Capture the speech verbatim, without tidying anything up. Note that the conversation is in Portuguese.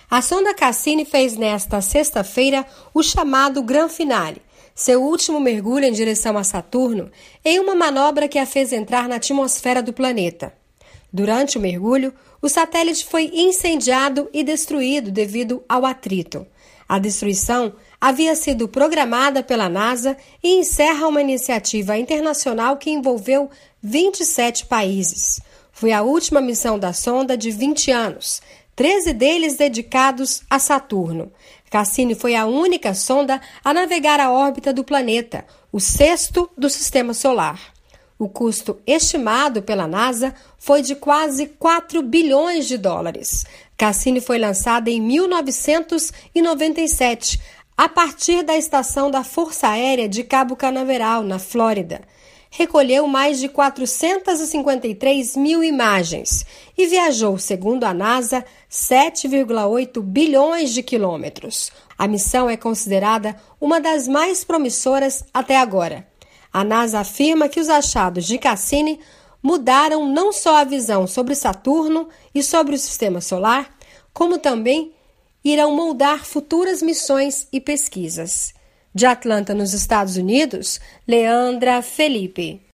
A sonda Cassini fez nesta sexta-feira o chamado Gran Finale, seu último mergulho em direção a Saturno, em uma manobra que a fez entrar na atmosfera do planeta. Durante o mergulho, o satélite foi incendiado e destruído devido ao atrito. A destruição havia sido programada pela NASA e encerra uma iniciativa internacional que envolveu vinte e sete países. Foi a última missão da sonda de vinte anos, treze deles dedicados a Saturno. Cassini foi a única sonda a navegar a órbita do planeta, o sexto do Sistema Solar. O custo estimado pela NASA foi de quase quatro bilhões de dólares. Cassini foi lançada em mil novecentos e noventa e sete, a partir da estação da Força Aérea de Cabo Canaveral, na Flórida. Recolheu mais de quatrocentas e cinquenta e três mil imagens e viajou, segundo a NASA, sete vírgula oito bilhões de quilômetros. A missão é considerada uma das mais promissoras até agora. A NASA afirma que os achados de Cassini mudaram não só a visão sobre Saturno e sobre o Sistema Solar, como também irão moldar futuras missões e pesquisas. De Atlanta, nos Estados Unidos, Leandra Felipe.